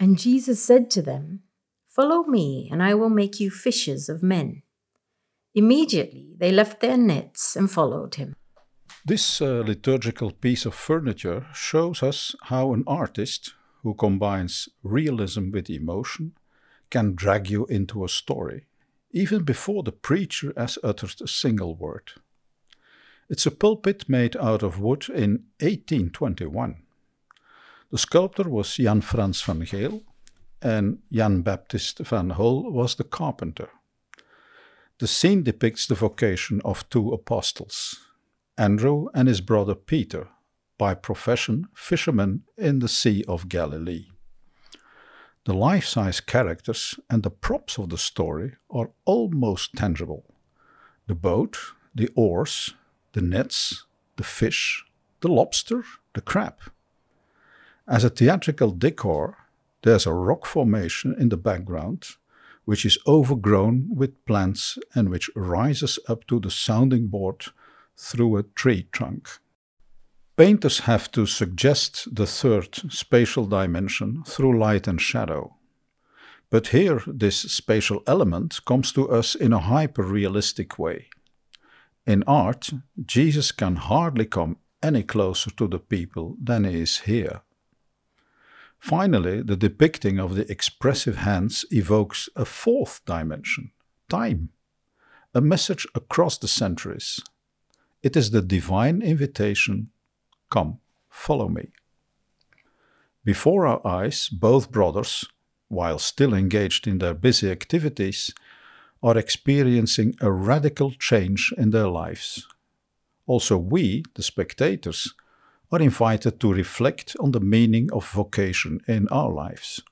And Jesus said to them, "Follow me, and I will make you fishers of men." Immediately they left their nets and followed him. This liturgical piece of furniture shows us how an artist who combines realism with emotion can drag you into a story, even before the preacher has uttered a single word. It's a pulpit made out of wood in 1821. The sculptor was Jan Frans van Geel, and Jan Baptist van Hol was the carpenter. The scene depicts the vocation of two apostles, Andrew and his brother Peter, by profession fishermen in the Sea of Galilee. The life-size characters and the props of the story are almost tangible. The boat, the oars, the nets, the fish, the lobster, the crab. As a theatrical decor, there's a rock formation in the background, which is overgrown with plants and which rises up to the sounding board through a tree trunk. Painters have to suggest the third spatial dimension through light and shadow. But here this spatial element comes to us in a hyper-realistic way. In art, Jesus can hardly come any closer to the people than he is here. Finally, the depicting of the expressive hands evokes a fourth dimension, time, a message across the centuries. It is the divine invitation, "Come, follow me." Before our eyes, both brothers, while still engaged in their busy activities, are experiencing a radical change in their lives. Also we, the spectators, are invited to reflect on the meaning of vocation in our lives.